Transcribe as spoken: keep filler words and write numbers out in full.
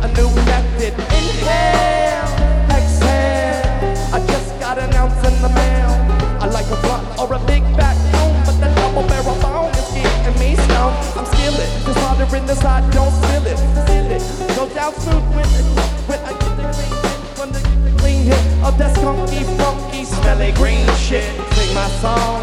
a new method. Inhale, exhale. I just got an ounce in the mail. I like a blunt or a big fat bone, but the double barrel bone is getting me stoned. I'm skillet, just water in the side, don't spill it. Spill it, go down smooth with it. When I get the clean hit, from the, the clean hit of that skunky, funky, smelly green shit. Sing my song,